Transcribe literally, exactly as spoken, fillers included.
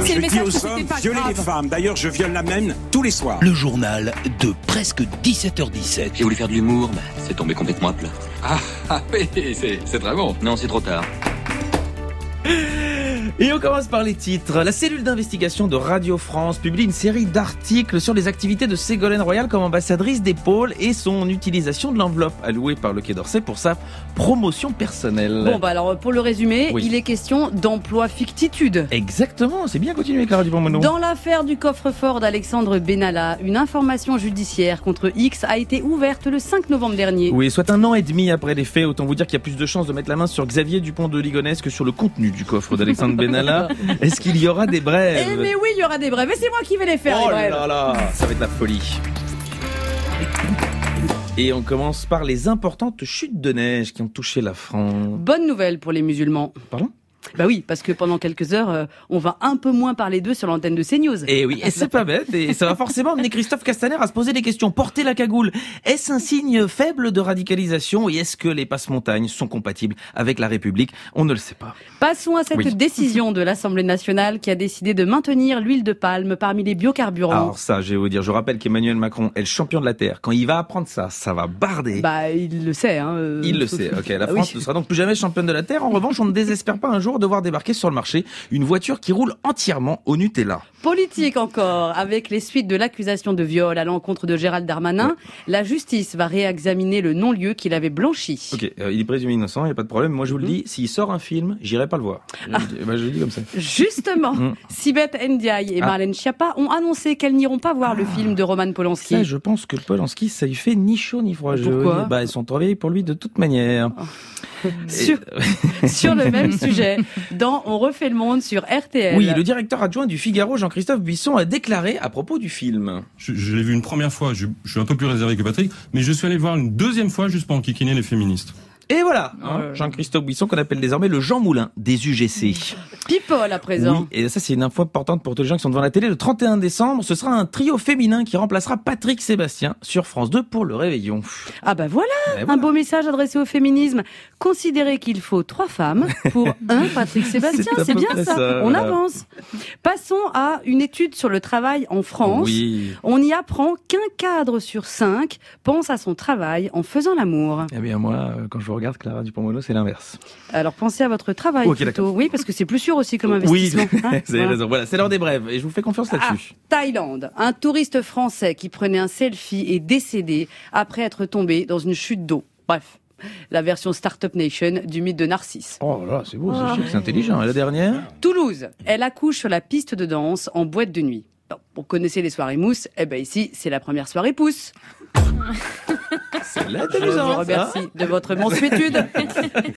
C'est je le dis message aux que c'était hommes, pas violez grave. les femmes. D'ailleurs, je viole la même tous les soirs. Le journal de presque dix-sept heures dix-sept. J'ai voulu faire de l'humour, mais c'est tombé complètement à plat. Ah, ah oui, c'est, c'est très bon. Non, c'est trop tard. Et on commence par les titres. La cellule d'investigation de Radio France publie une série d'articles sur les activités de Ségolène Royal comme ambassadrice des pôles et son utilisation de l'enveloppe allouée par le Quai d'Orsay pour sa promotion personnelle. Bon, bah alors, pour le résumer, Oui. il est question d'emploi fictitude. Exactement, c'est bien continué, Clara Dupont-Moreau. Dans l'affaire du coffre-fort d'Alexandre Benalla, une information judiciaire contre X a été ouverte le cinq novembre dernier. Oui, soit un an et demi après les faits, autant vous dire qu'il y a plus de chances de mettre la main sur Xavier Dupont de Ligonnès que sur le contenu du coffre d'Alexandre Benalla. Est-ce qu'il y aura des brèves? Eh mais oui, il y aura des brèves. Et c'est moi qui vais les faire, Oh les brèves. là là, ça va être la folie. Et on commence par les importantes chutes de neige qui ont touché la France. Bonne nouvelle pour les musulmans. Pardon? Bah oui, parce que pendant quelques heures, euh, on va un peu moins parler d'eux sur l'antenne de CNews. Et oui, et c'est pas bête, et ça va forcément amener Christophe Castaner à se poser des questions. Porter la cagoule, est-ce un signe faible de radicalisation, et est-ce que les passe-montagnes sont compatibles avec la République? On ne le sait pas. Passons à cette Oui. décision de l'Assemblée nationale qui a décidé de maintenir l'huile de palme parmi les biocarburants. Alors ça, je vais vous dire, je rappelle qu'Emmanuel Macron est le champion de la Terre. Quand il va apprendre ça, ça va barder. Bah, il le sait, hein. euh, Il le sauf- sait. Ok, la Ah oui. France ne sera donc plus jamais championne de la Terre. En revanche, on ne désespère pas un jour de voir débarquer sur le marché une voiture qui roule entièrement au Nutella. Politique encore, avec les suites de l'accusation de viol à l'encontre de Gérald Darmanin, Ouais. la justice va réexaminer le non-lieu qu'il avait blanchi. Ok, euh, il est présumé innocent, il n'y a pas de problème. Moi, je vous le dis, s'il sort un film, j'irai pas le voir. Je, Ah. le dis- bah, je le dis comme ça. Justement, Mm. Sibeth Ndiaye et Ah. Marlène Schiappa ont annoncé qu'elles n'iront pas voir le film de Roman Polanski. Ça, je pense que Polanski, ça lui fait ni chaud ni froid. Je Pourquoi veux dire, bah, ils sont trop vieilles pour lui de toute manière. Sur, sur le même sujet, dans On refait le monde sur R T L. Oui, le directeur adjoint du Figaro, Jean-Christophe Buisson, a déclaré à propos du film. Je, je l'ai vu une première fois, je, je suis un peu plus réservé que Patrick, mais je suis allé le voir une deuxième fois juste pour enquiquiner les féministes. Et voilà, hein, Ouais. Jean-Christophe Buisson, qu'on appelle désormais le Jean Moulin des U G C. People à présent. Oui, et ça c'est une info importante pour tous les gens qui sont devant la télé. Le trente et un décembre, ce sera un trio féminin qui remplacera Patrick Sébastien sur France deux pour le réveillon. Ah bah voilà, Et un voilà. beau message adressé au féminisme. Considérez qu'il faut trois femmes pour un Patrick Sébastien, C'est à c'est peu bien près ça. ça, On voilà. avance. Passons à une étude sur le travail en France. Oui. On y apprend qu'un cadre sur cinq pense à son travail en faisant l'amour. Eh bien moi, euh, quand je vous regarde, Clara Dupont-Moreau, c'est l'inverse. Alors pensez à votre travail Ok, plutôt. d'accord. Oui, parce que c'est plus sûr aussi comme Oui, investissement. vous hein, avez voilà. raison. Voilà, c'est l'heure des brèves et je vous fais confiance Ah, là-dessus. Thaïlande, un touriste français qui prenait un selfie est décédé après être tombé dans une chute d'eau. Bref, la version Startup Nation du mythe de Narcisse. Oh là, c'est beau, c'est chic, c'est intelligent. Et la dernière? Toulouse, elle accouche sur la piste de danse en boîte de nuit. Bon, vous connaissez les soirées mousse, eh ben ici, c'est la première soirée pouce. C'est Je l'intelligence. vous remercie de votre mansuétude.